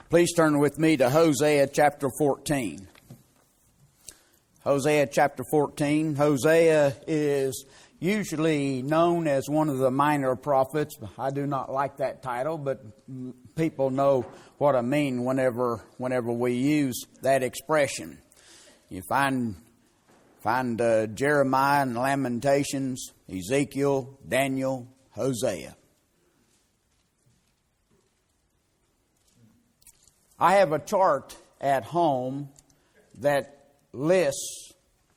Please turn with me to Hosea chapter 14. Hosea chapter 14. Hosea is usually known as one of the minor prophets. I do not like that title, but people know what I mean whenever we use that expression. You find Jeremiah and Lamentations, Ezekiel, Daniel, Hosea. I have a chart at home that lists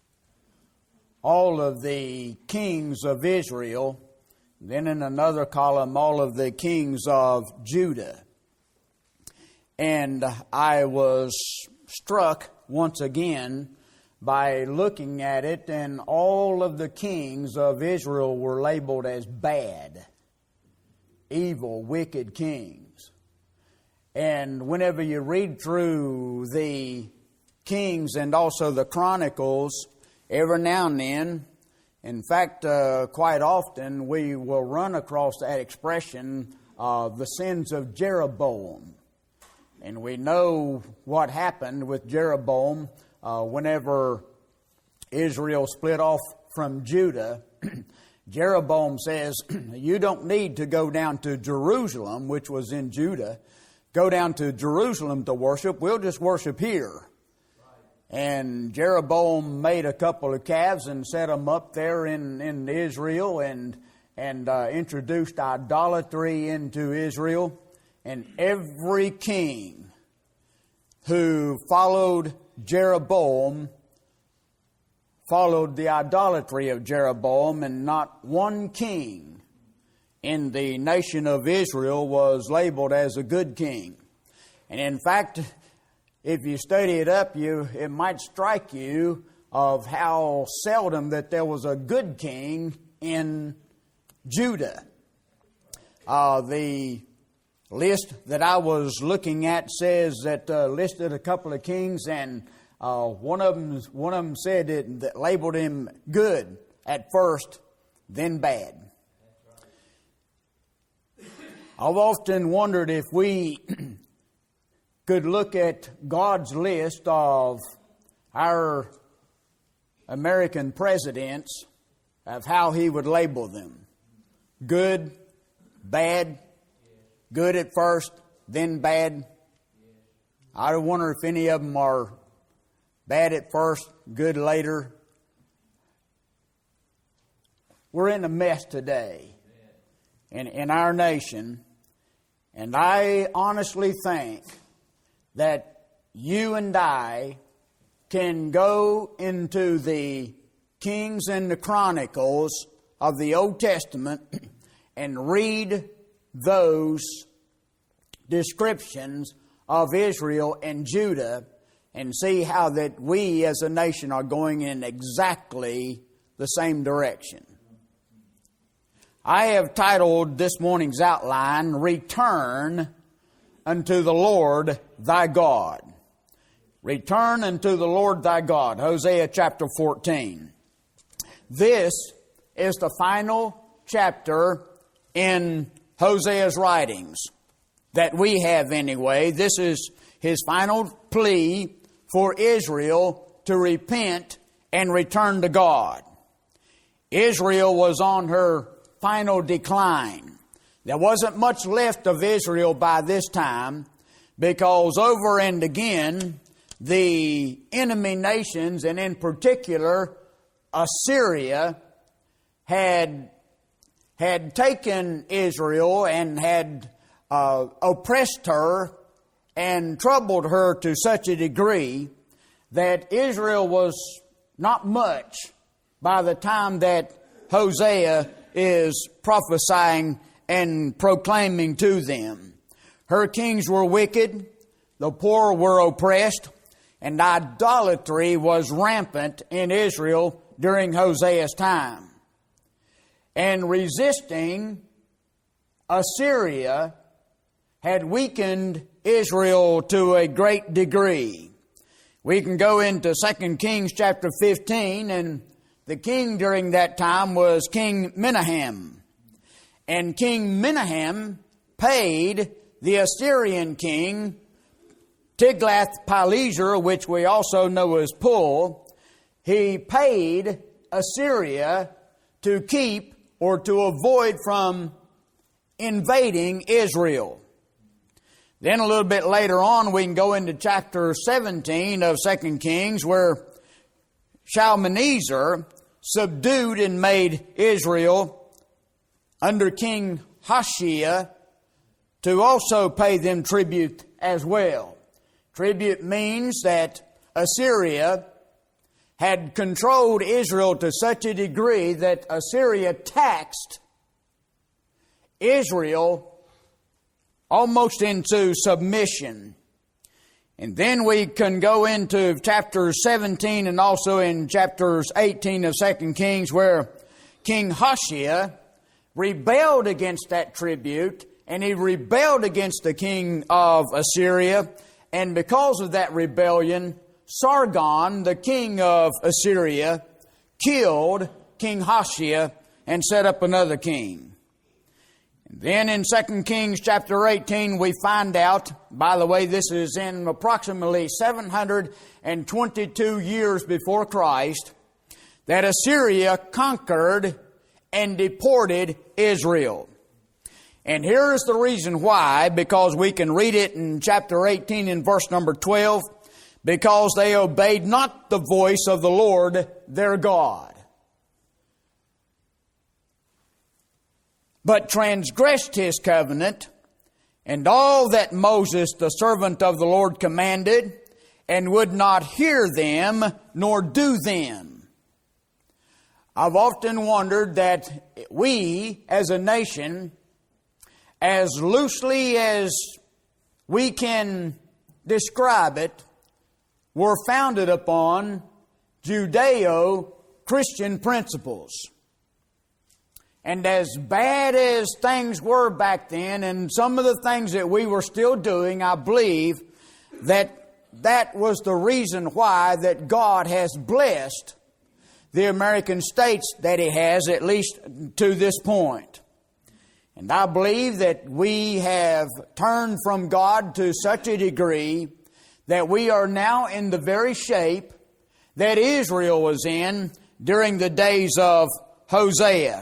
all of the kings of Israel, then in another column all of the kings of Judah. And I was struck once again by looking at it, and all of the kings of Israel were labeled as bad, evil, wicked kings. And whenever you read through the Kings and also the Chronicles, every now and then, in fact, quite often, we will run across that expression of the sins of Jeroboam. And we know what happened with Jeroboam whenever Israel split off from Judah. Jeroboam says, you don't need to go down to Jerusalem, which was in Judah. Go down to Jerusalem to worship. We'll just worship here. And Jeroboam made a couple of calves and set them up there in Israel and introduced idolatry into Israel. And every king who followed Jeroboam followed the idolatry of Jeroboam, and not one king in the nation of Israel was labeled as a good king. And in fact, if you study it up, it might strike you of how seldom that there was a good king in Judah. The list that I was looking at says that listed a couple of kings, and one of them said that labeled him good at first, then bad. I've often wondered if we could look at God's list of our American presidents, of how He would label them. Good, bad, good at first, then bad. I wonder if any of them are bad at first, good later. We're in a mess today in our nation. And I honestly think that you and I can go into the Kings and the Chronicles of the Old Testament and read those descriptions of Israel and Judah and see how that we as a nation are going in exactly the same direction. I have titled this morning's outline, Return unto the Lord thy God. Return unto the Lord thy God. Hosea chapter 14. This is the final chapter in Hosea's writings that we have anyway. This is his final plea for Israel to repent and return to God. Israel was on her final decline. There wasn't much left of Israel by this time, because over and again the enemy nations, and in particular Assyria, had taken Israel and had oppressed her and troubled her to such a degree that Israel was not much by the time that Hosea is prophesying and proclaiming to them. Her kings were wicked, the poor were oppressed, and idolatry was rampant in Israel during Hosea's time. And resisting Assyria had weakened Israel to a great degree. We can go into 2 Kings chapter 15, and the king during that time was King Menahem. And King Menahem paid the Assyrian king Tiglath-Pileser, which we also know as Pul, he paid Assyria to keep or to avoid from invading Israel. Then a little bit later on, we can go into chapter 17 of 2 Kings, where Shalmaneser subdued and made Israel under King Hoshea to also pay them tribute as well. Tribute means that Assyria had controlled Israel to such a degree that Assyria taxed Israel almost into submission. And then we can go into chapter 17 and also in chapters 18 of 2 Kings, where King Hoshea rebelled against that tribute, and he rebelled against the king of Assyria. And because of that rebellion, Sargon, the king of Assyria, killed King Hoshea and set up another king. And then in 2 Kings chapter 18, we find out, by the way, this is in approximately 722 years before Christ, that Assyria conquered and deported Israel. And here is the reason why, because we can read it in chapter 18 in verse number 12, because they obeyed not the voice of the Lord their God, but transgressed His covenant, and all that Moses the servant of the Lord commanded, and would not hear them, nor do them. I've often wondered that we, as a nation, as loosely as we can describe it, were founded upon Judeo-Christian principles. And as bad as things were back then, and some of the things that we were still doing, I believe that was the reason why that God has blessed the American states that He has, at least to this point. And I believe that we have turned from God to such a degree that we are now in the very shape that Israel was in during the days of Hosea.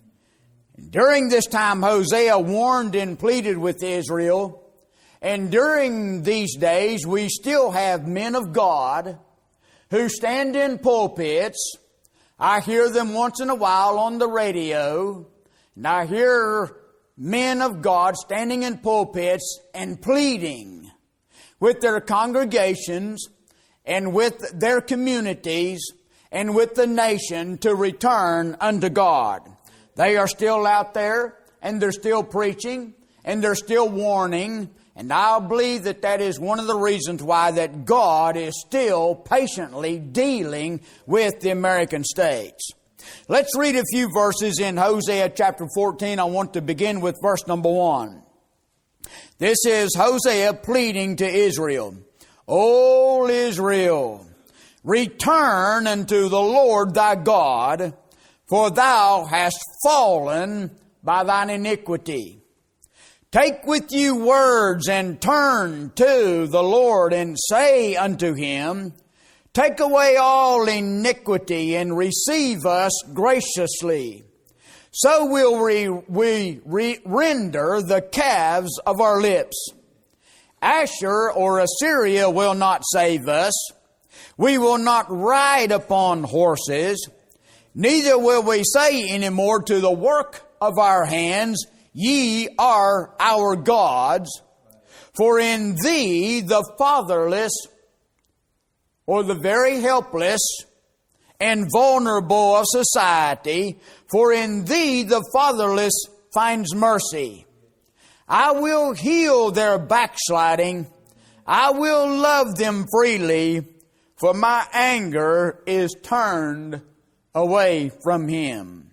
During this time, Hosea warned and pleaded with Israel. And during these days, we still have men of God who stand in pulpits. I hear them once in a while on the radio, and I hear men of God standing in pulpits and pleading with their congregations and with their communities and with the nation to return unto God. They are still out there, and they're still preaching, and they're still warning, and I believe that that is one of the reasons why that God is still patiently dealing with the American states. Let's read a few verses in Hosea chapter 14. I want to begin with verse number 1. This is Hosea pleading to Israel. O Israel, return unto the Lord thy God, for thou hast fallen by thine iniquity. Take with you words and turn to the Lord and say unto Him, take away all iniquity and receive us graciously. So will we render the calves of our lips. Asher or Assyria will not save us. We will not ride upon horses. Neither will we say any more to the work of our hands, ye are our gods. For in thee the fatherless, or the very helpless and vulnerable of society, for in thee the fatherless finds mercy. I will heal their backsliding. I will love them freely, for my anger is turned away from him.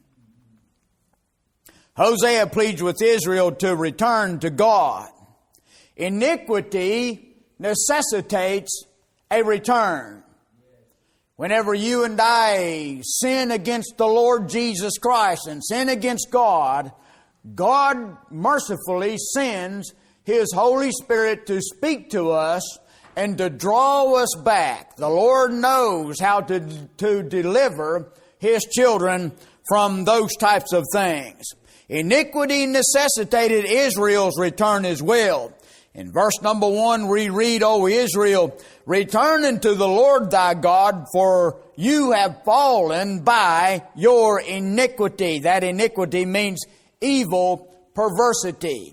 Hosea pleads with Israel to return to God. Iniquity necessitates a return. Whenever you and I sin against the Lord Jesus Christ and sin against God, God mercifully sends His Holy Spirit to speak to us and to draw us back. The Lord knows how to deliver His children from those types of things. Iniquity necessitated Israel's return as well. In verse number 1 we read, O Israel, return unto the Lord thy God, for you have fallen by your iniquity. That iniquity means evil perversity.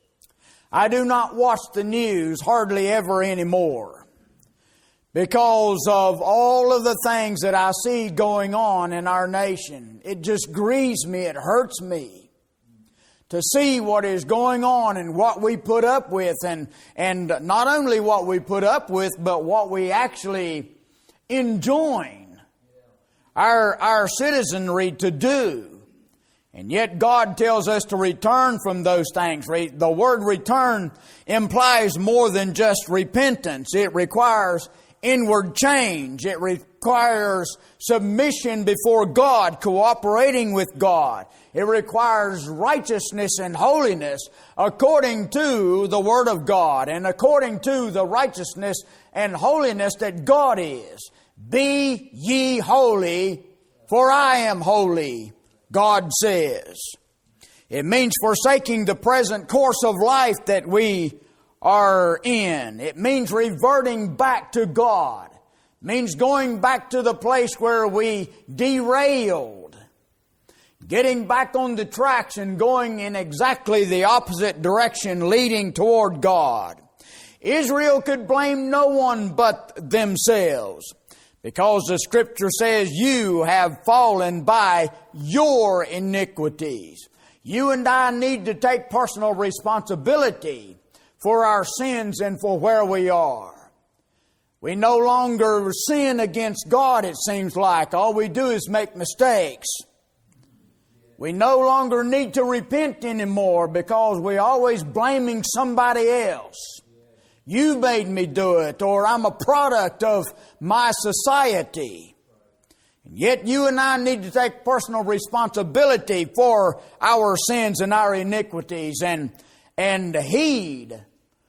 I do not watch the news hardly ever anymore because of all of the things that I see going on in our nation. It just grieves me, it hurts me to see what is going on and what we put up with, and not only what we put up with, but what we actually enjoin our citizenry to do. And yet God tells us to return from those things. The word return implies more than just repentance. It requires inward change. It requires submission before God, cooperating with God. It requires righteousness and holiness according to the Word of God and according to the righteousness and holiness that God is. Be ye holy, for I am holy, God says. It means forsaking the present course of life that we are in. It means reverting back to God. It means going back to the place where we derailed. Getting back on the tracks and going in exactly the opposite direction, leading toward God. Israel could blame no one but themselves, because the Scripture says, you have fallen by your iniquities. You and I need to take personal responsibility for our sins and for where we are. We no longer sin against God, it seems like. All we do is make mistakes. We no longer need to repent anymore because we're always blaming somebody else. You made me do it, or I'm a product of my society. And yet you and I need to take personal responsibility for our sins and our iniquities and heed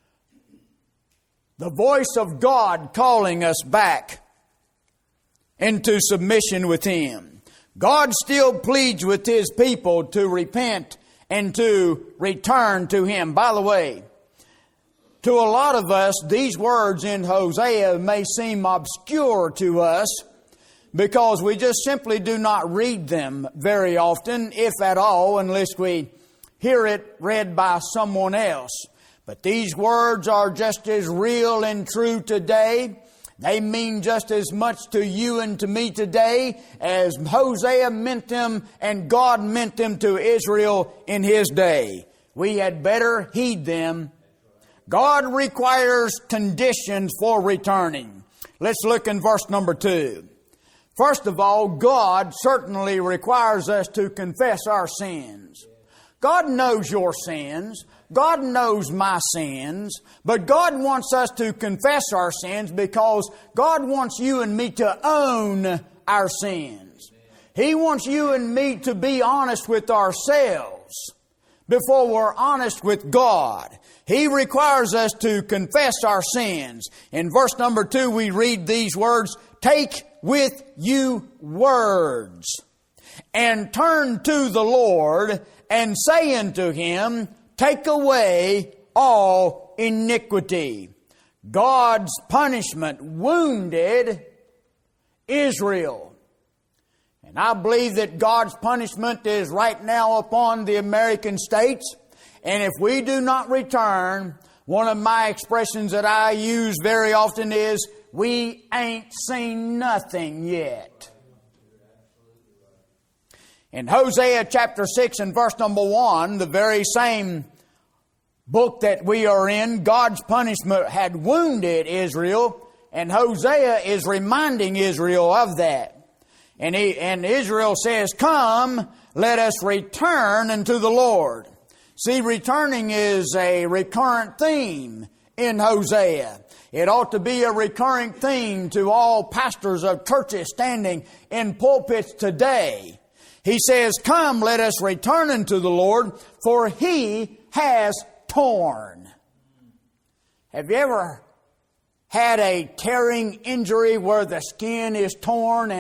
the voice of God calling us back into submission with Him. God still pleads with His people to repent and to return to Him. By the way, to a lot of us, these words in Hosea may seem obscure to us because we just simply do not read them very often, if at all, unless we hear it read by someone else. But these words are just as real and true today. They mean just as much to you and to me today as Hosea meant them and God meant them to Israel in his day. We had better heed them. God requires conditions for returning. Let's look in verse number 2. First of all, God certainly requires us to confess our sins. God knows your sins. God knows my sins, but God wants us to confess our sins because God wants you and me to own our sins. He wants you and me to be honest with ourselves before we're honest with God. He requires us to confess our sins. In verse number 2 we read these words, take with you words and turn to the Lord and say unto Him, take away all iniquity. God's punishment wounded Israel. And I believe that God's punishment is right now upon the American states. And if we do not return, one of my expressions that I use very often is, we ain't seen nothing yet. In Hosea chapter 6 and verse number 1, the very same book that we are in, God's punishment had wounded Israel, and Hosea is reminding Israel of that. And Israel says, come, let us return unto the Lord. See, returning is a recurrent theme in Hosea. It ought to be a recurring theme to all pastors of churches standing in pulpits today. He says, come, let us return unto the Lord, for He has torn. Have you ever had a tearing injury where the skin is torn,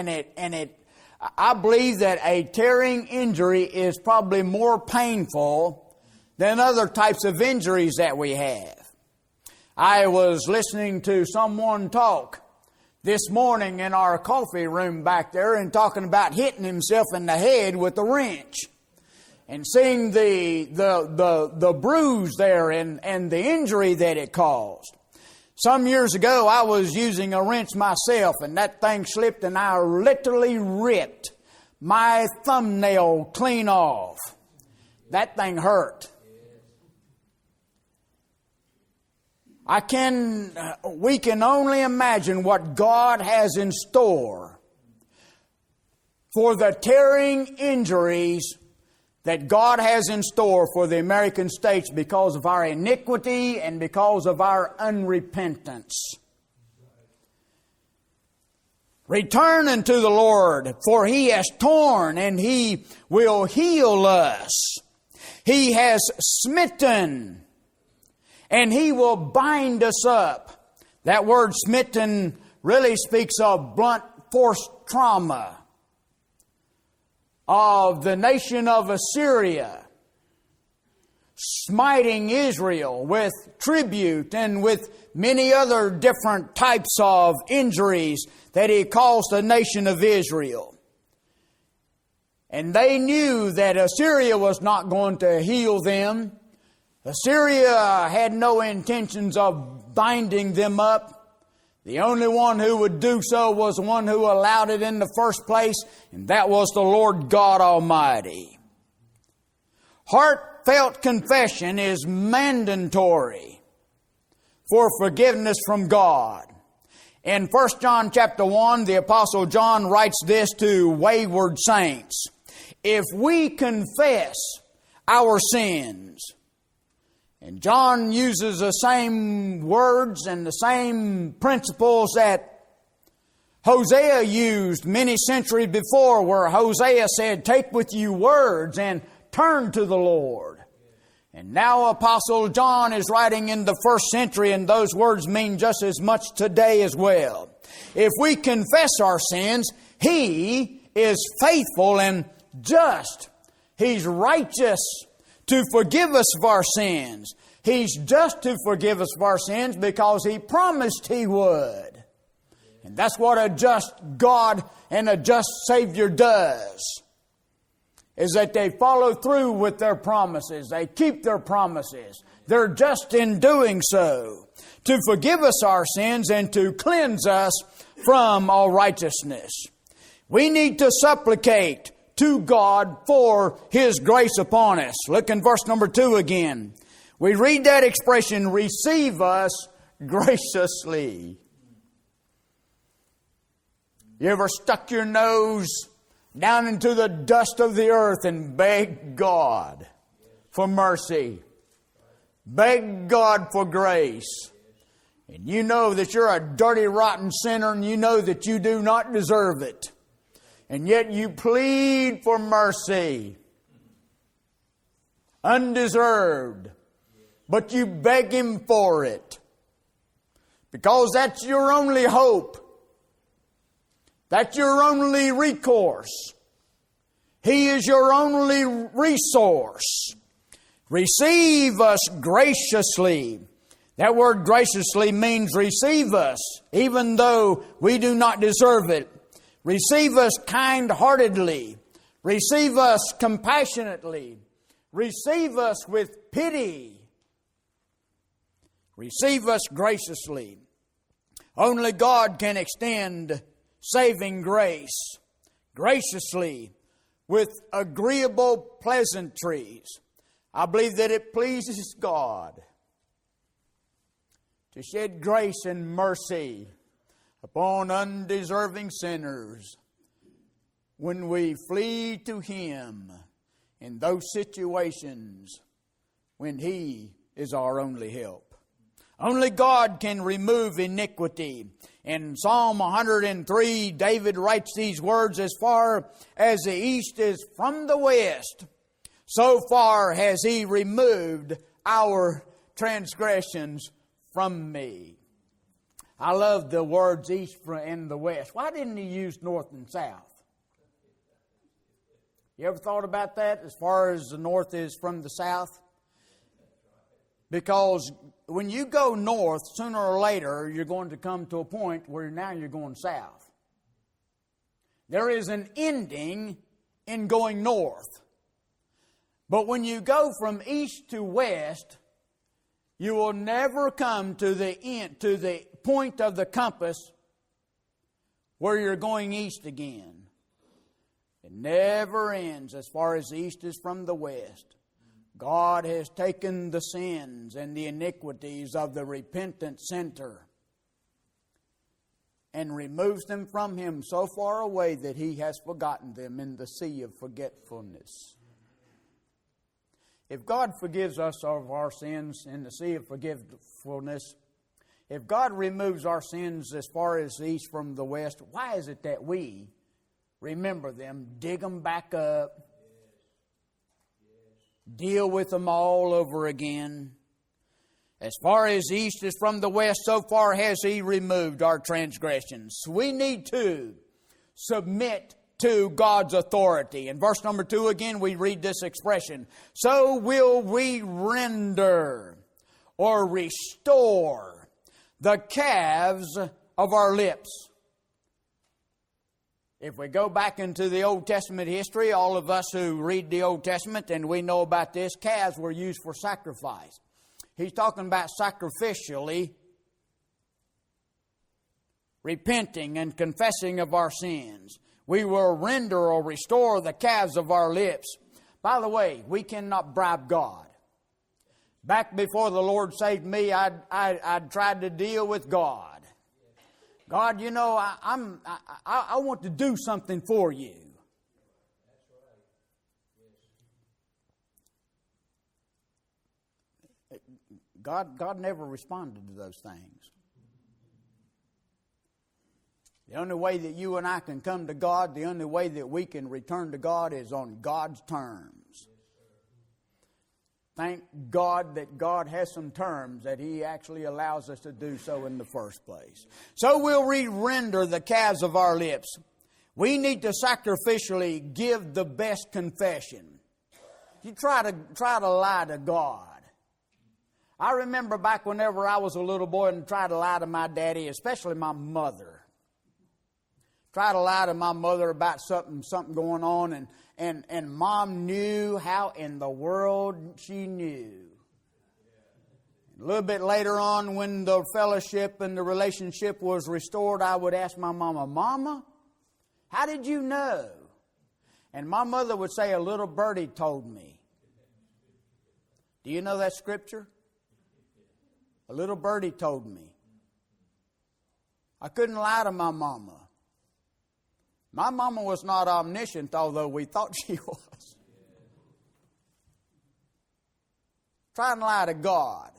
I believe that a tearing injury is probably more painful than other types of injuries that we have. I was listening to someone talk this morning in our coffee room back there and talking about hitting himself in the head with a wrench and seeing the bruise there and the injury that it caused. Some years ago, I was using a wrench myself, and that thing slipped, and I literally ripped my thumbnail clean off. That thing hurt. We can only imagine what God has in store for the tearing injuries that God has in store for the American states because of our iniquity and because of our unrepentance. Return unto the Lord, for He has torn and He will heal us. He has smitten and He will bind us up. That word smitten really speaks of blunt force trauma of the nation of Assyria, smiting Israel with tribute and with many other different types of injuries that He caused the nation of Israel. And they knew that Assyria was not going to heal them. Assyria had no intentions of binding them up. The only one who would do so was the one who allowed it in the first place, and that was the Lord God Almighty. Heartfelt confession is mandatory for forgiveness from God. In 1 John chapter 1, the Apostle John writes this to wayward saints. If we confess our sins, and John uses the same words and the same principles that Hosea used many centuries before, where Hosea said, take with you words and turn to the Lord. And now Apostle John is writing in the first century, and those words mean just as much today as well. If we confess our sins, He is faithful and just. He's righteous to forgive us of our sins. He's just to forgive us of our sins because He promised He would. And that's what a just God and a just Savior does, is that they follow through with their promises. They keep their promises. They're just in doing so, to forgive us our sins and to cleanse us from all righteousness. We need to supplicate to God for His grace upon us. Look in verse number 2 again. We read that expression, receive us graciously. You ever stuck your nose down into the dust of the earth and begged God for mercy? Beg God for grace. And you know that you're a dirty, rotten sinner, and you know that you do not deserve it. And yet you plead for mercy. Undeserved. But you beg Him for it. Because that's your only hope. That's your only recourse. He is your only resource. Receive us graciously. That word graciously means receive us, even though we do not deserve it. Receive us kind-heartedly. Receive us compassionately. Receive us with pity. Receive us graciously. Only God can extend saving grace graciously with agreeable pleasantries. I believe that it pleases God to shed grace and mercy upon undeserving sinners when we flee to Him in those situations when He is our only help. Only God can remove iniquity. In Psalm 103, David writes these words, as far as the east is from the west, so far has He removed our transgressions from me. I love the words east and the west. Why didn't he use north and south? You ever thought about that as far as the north is from the south? Because when you go north, sooner or later, you're going to come to a point where now you're going south. There is an ending in going north. But when you go from east to west, you will never come to the end, to the point of the compass where you're going east again. It never ends as far as the east is from the west. God has taken the sins and the iniquities of the repentant sinner and removes them from him so far away that he has forgotten them in the sea of forgetfulness. If God forgives us of our sins in the sea of forgetfulness, if God removes our sins as far as the east from the west, why is it that we remember them, dig them back up, deal with them all over again? As far as the east is from the west, so far has He removed our transgressions. We need to submit to God's authority. In verse number 2 again we read this expression, so will we render or restore the calves of our lips. If we go back into the Old Testament history, all of us who read the Old Testament and we know about this, calves were used for sacrifice. He's talking about sacrificially repenting and confessing of our sins. We will render or restore the calves of our lips. By the way, we cannot bribe God. Back before the Lord saved me, I'd tried to deal with God. God, you know, I want to do something for you. God never responded to those things. The only way that you and I can come to God, the only way that we can return to God is on God's terms. Thank God that God has some terms that He actually allows us to do so in the first place. So we'll render the calves of our lips. We need to sacrificially give the best confession. You try to lie to God. I remember back whenever I was a little boy and tried to lie to my daddy, especially my mother. Try to lie to my mother about something going on, and Mom knew how in the world she knew. A little bit later on, when the fellowship and the relationship was restored, I would ask my mama, Mama, how did you know? And my mother would say, a little birdie told me. Do you know that scripture? A little birdie told me. I couldn't lie to my mama. My mama was not omniscient, although we thought she was. Try and lie to God.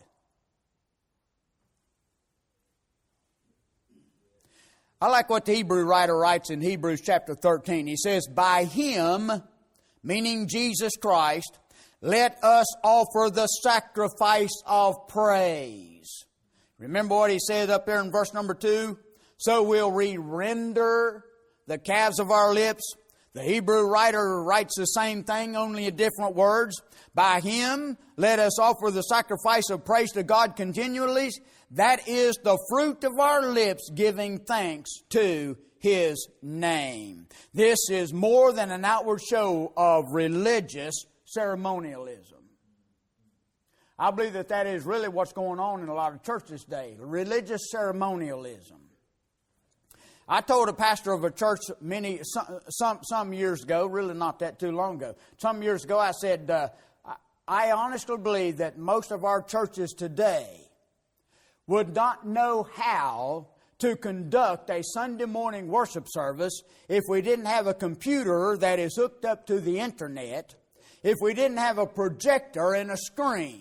I like what the Hebrew writer writes in Hebrews chapter 13. He says, by Him, meaning Jesus Christ, let us offer the sacrifice of praise. Remember what he said up there in verse number 2? So we'll render the calves of our lips. The Hebrew writer writes the same thing, only in different words. By Him, let us offer the sacrifice of praise to God continually. That is the fruit of our lips, giving thanks to His name. This is more than an outward show of religious ceremonialism. I believe that is really what's going on in a lot of churches today. Religious ceremonialism. I told a pastor of a church some years ago, really not that too long ago. Some years ago I said, I honestly believe that most of our churches today would not know how to conduct a Sunday morning worship service if we didn't have a computer that is hooked up to the internet, if we didn't have a projector and a screen.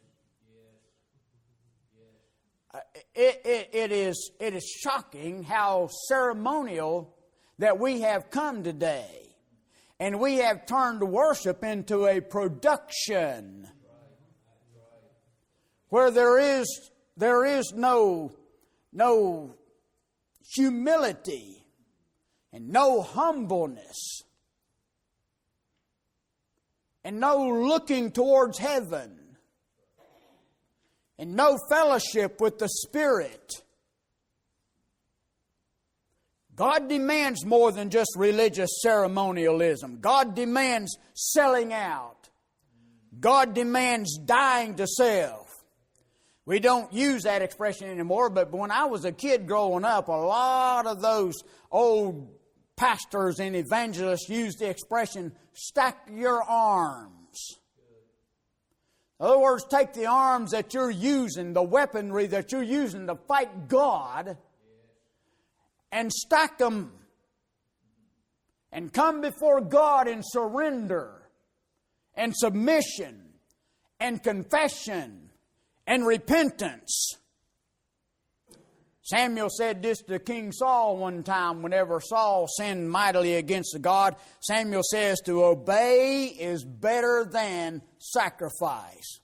It is shocking how ceremonial that we have come today. And we have turned worship into a production where there is no no humility, and no humbleness, and no looking towards heaven, and no fellowship with the Spirit. God demands more than just religious ceremonialism. God demands selling out. God demands dying to self. We don't use that expression anymore, but when I was a kid growing up, a lot of those old pastors and evangelists used the expression, stack your arms. In other words, take the arms that you're using, the weaponry that you're using to fight God, and stack them and come before God in surrender and submission and confession and repentance. Samuel said this to King Saul one time whenever Saul sinned mightily against God. Samuel says to obey is better than sacrifice.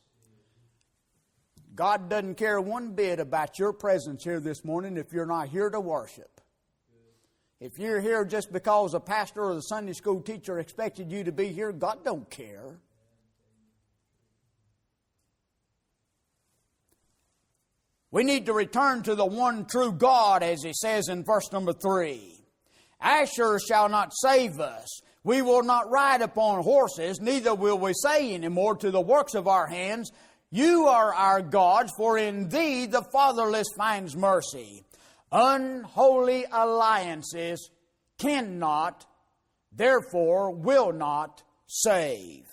God doesn't care one bit about your presence here this morning if you're not here to worship. If you're here just because a pastor or the Sunday school teacher expected you to be here, God don't care. We need to return to the one true God, as he says in verse number 3. Asher shall not save us. We will not ride upon horses, neither will we say anymore to the works of our hands, you are our gods, for in thee the fatherless finds mercy. Unholy alliances cannot, therefore will not save.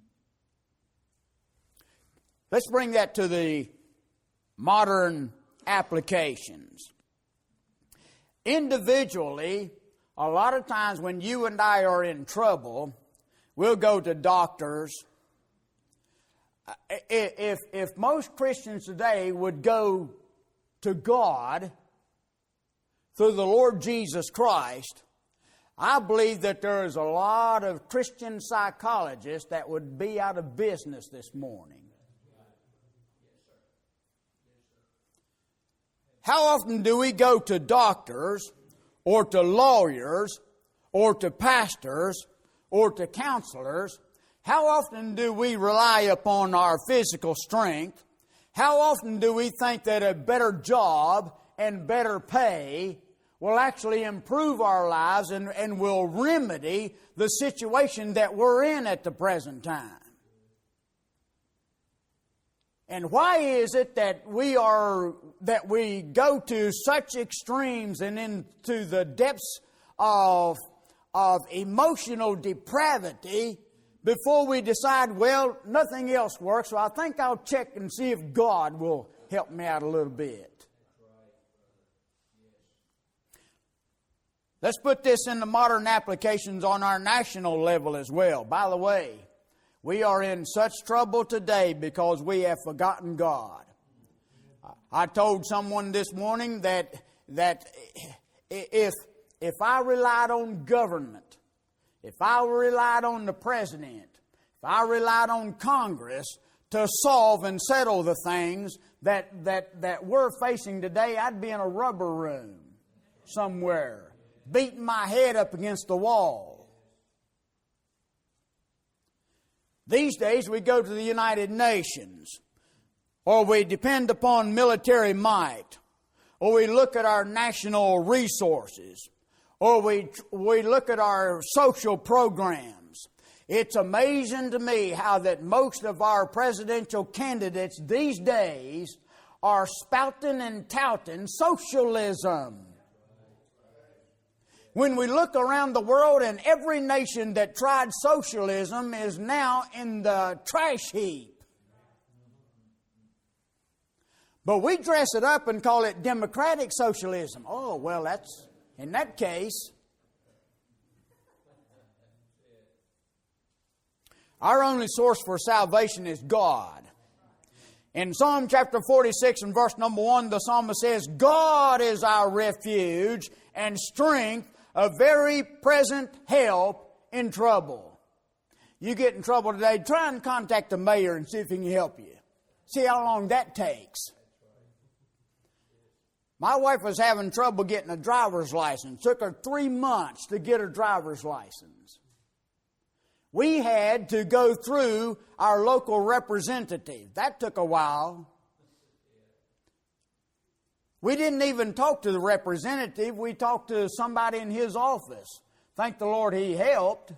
Let's bring that to the modern applications. Individually, a lot of times when you and I are in trouble, we'll go to doctors. If most Christians today would go to God through the Lord Jesus Christ, I believe that there is a lot of Christian psychologists that would be out of business this morning. How often do we go to doctors or to lawyers or to pastors or to counselors? How often do we rely upon our physical strength? How often do we think that a better job and better pay will actually improve our lives and will remedy the situation that we're in at the present time? And why is it that we go to such extremes and into the depths of emotional depravity before we decide, well, nothing else works, so I think I'll check and see if God will help me out a little bit. Let's put this into modern applications on our national level as well. By the way, we are in such trouble today because we have forgotten God. I told someone this morning that if I relied on government, if I relied on the president, if I relied on Congress to solve and settle the things that we're facing today, I'd be in a rubber room somewhere, beating my head up against the wall. These days we go to the United Nations, or we depend upon military might, or we look at our national resources, or we look at our social programs. It's amazing to me how that most of our presidential candidates these days are spouting and touting socialism. When we look around the world, and every nation that tried socialism is now in the trash heap. But we dress it up and call it democratic socialism. Oh, well, that's, in that case, our only source for salvation is God. In Psalm chapter 46 and verse number 1, the psalmist says, God is our refuge and strength, a very present help in trouble. You get in trouble today, try and contact the mayor and see if he can help you. See how long that takes. My wife was having trouble getting a driver's license. Took her 3 months to get her driver's license. We had to go through our local representative. That took a while. We didn't even talk to the representative. We talked to somebody in his office. Thank the Lord he helped.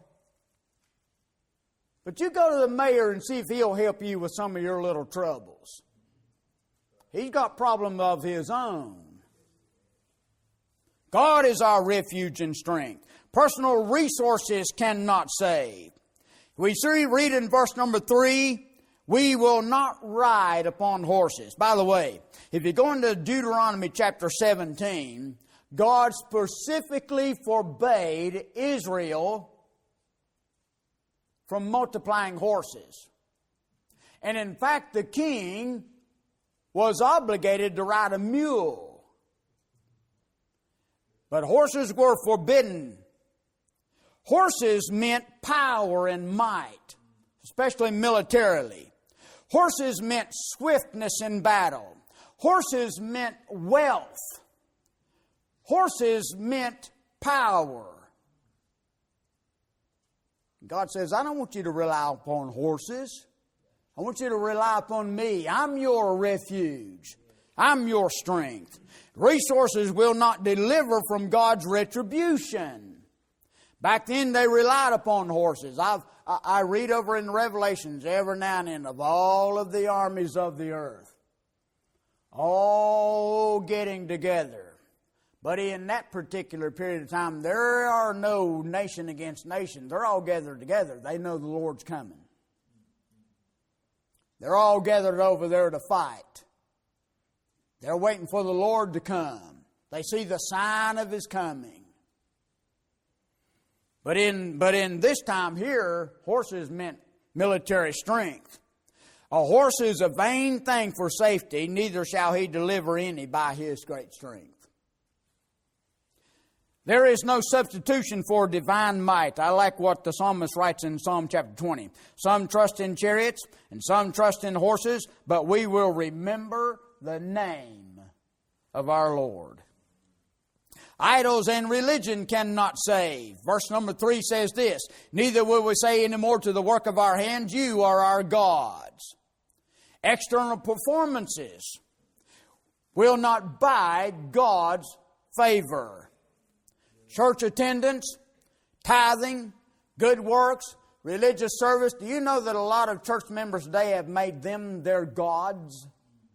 But you go to the mayor and see if he'll help you with some of your little troubles. He's got problems of his own. God is our refuge and strength. Personal resources cannot save. We read in verse number 3, we will not ride upon horses. By the way, if you go into Deuteronomy chapter 17, God specifically forbade Israel from multiplying horses. And in fact, the king was obligated to ride a mule. But horses were forbidden. Horses meant power and might, especially militarily. Horses meant swiftness in battle. Horses meant wealth. Horses meant power. God says, I don't want you to rely upon horses. I want you to rely upon me. I'm your refuge. I'm your strength. Resources will not deliver from God's retribution. Back then they relied upon horses. I read over in the Revelations every now and then of all of the armies of the earth, all getting together. But in that particular period of time, there are no nation against nation. They're all gathered together. They know the Lord's coming. They're all gathered over there to fight. They're waiting for the Lord to come. They see the sign of His coming. But in this time here, horses meant military strength. A horse is a vain thing for safety, neither shall he deliver any by his great strength. There is no substitution for divine might. I like what the psalmist writes in Psalm chapter 20. Some trust in chariots and some trust in horses, but we will remember the name of our Lord. Idols and religion cannot save. Verse number 3 says this, neither will we say any more to the work of our hands, you are our gods. External performances will not buy God's favor. Church attendance, tithing, good works, religious service. Do you know that a lot of church members today have made them their gods?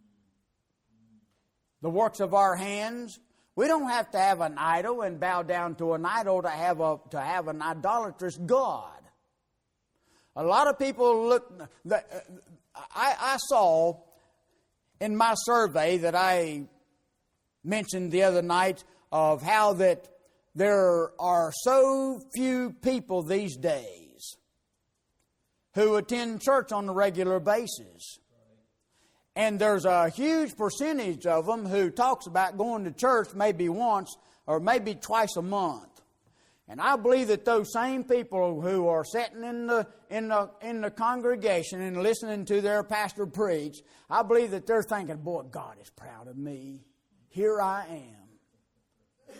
The works of our hands. We don't have to have an idol and bow down to an idol to have an idolatrous God. A lot of people look. I saw in my survey that I mentioned the other night of how that there are so few people these days who attend church on a regular basis. And there's a huge percentage of them who talks about going to church maybe once or maybe twice a month. And I believe that those same people who are sitting in the congregation and listening to their pastor preach, I believe that they're thinking, boy, God is proud of me. Here I am.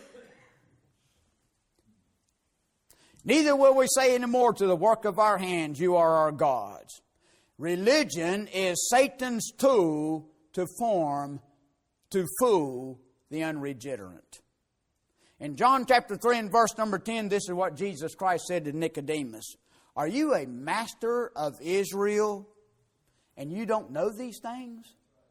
Neither will we say any more to the work of our hands, you are our gods. Religion is Satan's tool to fool the unregenerate. In John chapter 3 and verse number 10, this is what Jesus Christ said to Nicodemus. Are you a master of Israel and you don't know these things?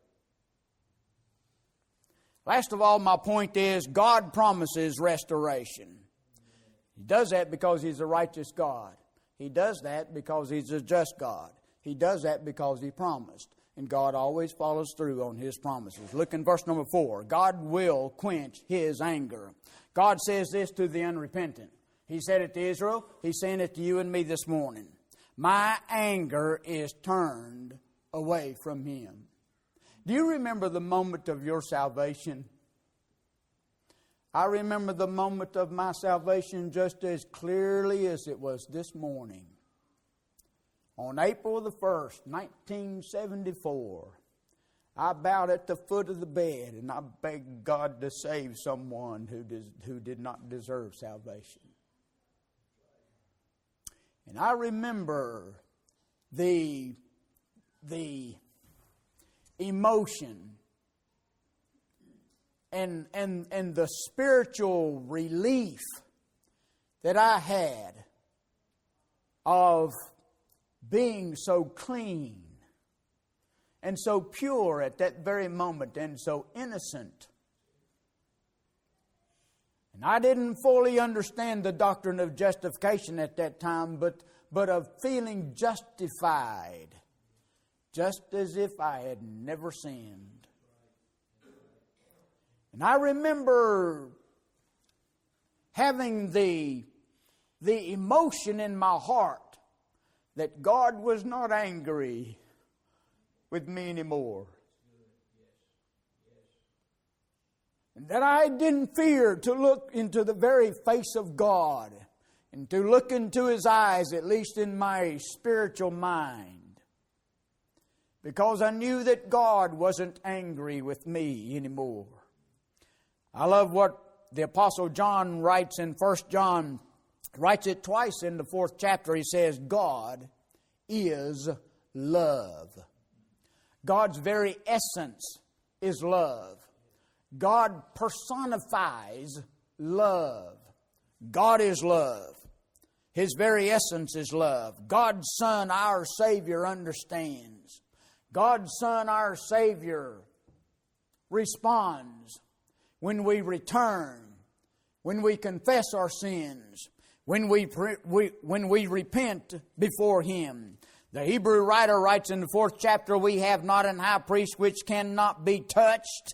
Last of all, my point is God promises restoration. He does that because He's a righteous God. He does that because He's a just God. He does that because He promised. And God always follows through on His promises. Look in verse number 4. God will quench His anger. God says this to the unrepentant. He said it to Israel. He's saying it to you and me this morning. My anger is turned away from Him. Do you remember the moment of your salvation? I remember the moment of my salvation just as clearly as it was this morning. On April the 1st, 1974, I bowed at the foot of the bed and I begged God to save someone who did not deserve salvation. And I remember the emotion and the spiritual relief that I had of being so clean and so pure at that very moment and so innocent. And I didn't fully understand the doctrine of justification at that time, but of feeling justified, just as if I had never sinned. And I remember having the emotion in my heart that God was not angry with me anymore. And that I didn't fear to look into the very face of God and to look into His eyes, at least in my spiritual mind, because I knew that God wasn't angry with me anymore. I love what the Apostle John writes in 1 John, writes it twice in the 4th chapter. He says, God is love. God's very essence is love. God personifies love. God is love. His very essence is love. God's Son, our Savior, understands. God's Son, our Savior, responds when we return, when we confess our sins, when we repent before Him. The Hebrew writer writes in the 4th chapter, we have not an high priest which cannot be touched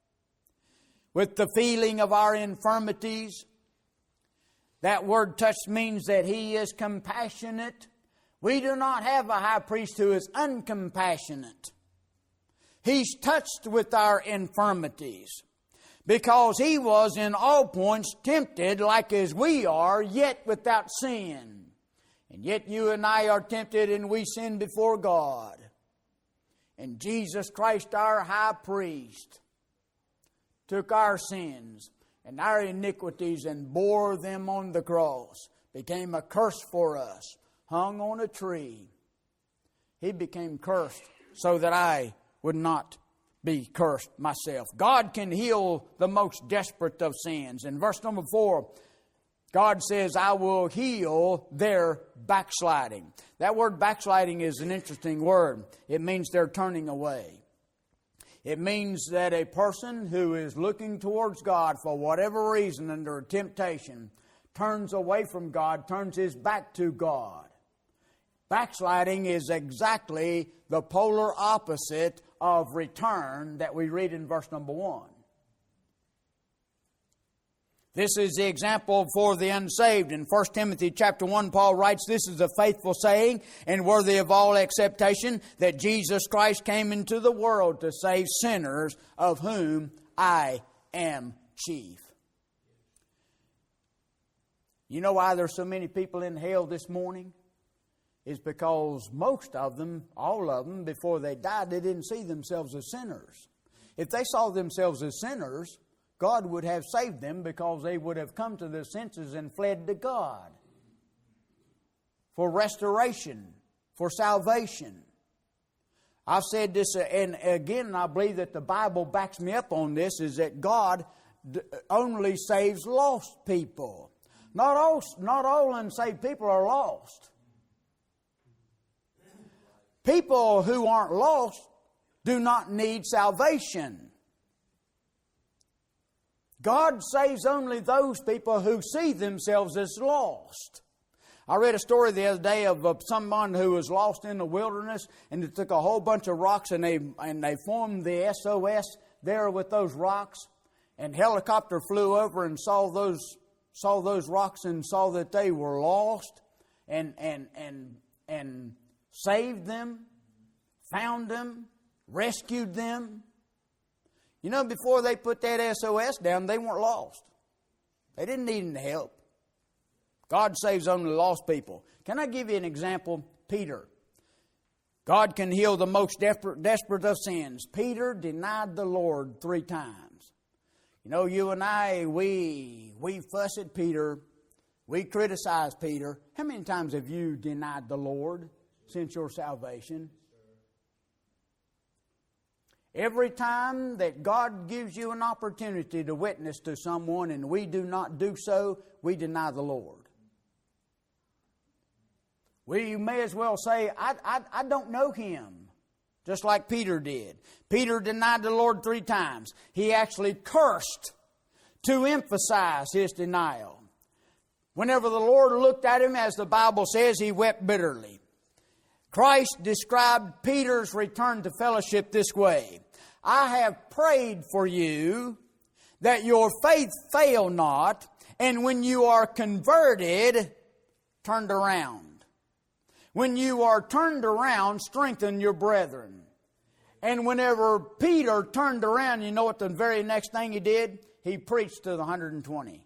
with the feeling of our infirmities. That word touch means that He is compassionate. We do not have a high priest who is uncompassionate. He's touched with our infirmities because He was in all points tempted like as we are, yet without sin. And yet you and I are tempted and we sin before God. And Jesus Christ, our high priest, took our sins and our iniquities and bore them on the cross, became a curse for us, hung on a tree. He became cursed so that I would not be cursed myself. God can heal the most desperate of sins. In verse number 4, God says, I will heal their backsliding. That word backsliding is an interesting word. It means they're turning away. It means that a person who is looking towards God for whatever reason under temptation turns away from God, turns his back to God. Backsliding is exactly the polar opposite of return that we read in verse number 1. This is the example for the unsaved. In 1 Timothy chapter 1, Paul writes, this is a faithful saying and worthy of all acceptation, that Jesus Christ came into the world to save sinners, of whom I am chief. You know why there's so many people in hell this morning? It's because most of them, all of them, before they died, they didn't see themselves as sinners. If they saw themselves as sinners, God would have saved them because they would have come to their senses and fled to God for restoration, for salvation. I've said this, and again, I believe that the Bible backs me up on this, is that God only saves lost people. Not all unsaved people are lost. People who aren't lost do not need salvation. God saves only those people who see themselves as lost. I read a story the other day of someone who was lost in the wilderness, and they took a whole bunch of rocks and they formed the SOS there with those rocks. And helicopter flew over and saw those rocks and saw that they were lost, and saved them, found them, rescued them. You know, before they put that SOS down, they weren't lost. They didn't need any help. God saves only lost people. Can I give you an example? Peter. God can heal the most desperate of sins. Peter denied the Lord 3 times. You know, you and I, we fuss at Peter. We criticize Peter. How many times have you denied the Lord since your salvation? Every time that God gives you an opportunity to witness to someone and we do not do so, we deny the Lord. We may as well say, I don't know Him, just like Peter did. Peter denied the Lord 3 times. He actually cursed to emphasize his denial. Whenever the Lord looked at him, as the Bible says, he wept bitterly. Christ described Peter's return to fellowship this way: I have prayed for you that your faith fail not, and when you are converted, turned around. When you are turned around, strengthen your brethren. And whenever Peter turned around, you know what the very next thing he did? He preached to the 120.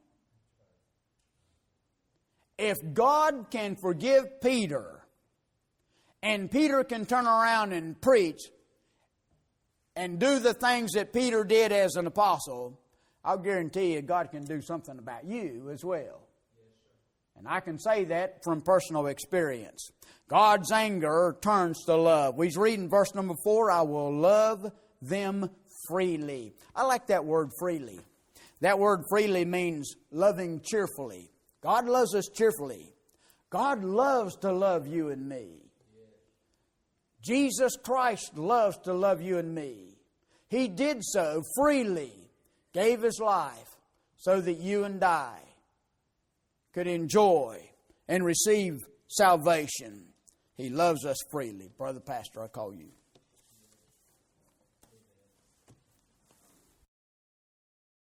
If God can forgive Peter, and Peter can turn around and preach and do the things that Peter did as an apostle, I'll guarantee you God can do something about you as well. And I can say that from personal experience. God's anger turns to love. We're reading verse number 4, I will love them freely. I like that word freely. That word freely means loving cheerfully. God loves us cheerfully. God loves to love you and me. Jesus Christ loves to love you and me. He did so freely, gave His life so that you and I could enjoy and receive salvation. He loves us freely. Brother Pastor, I call you.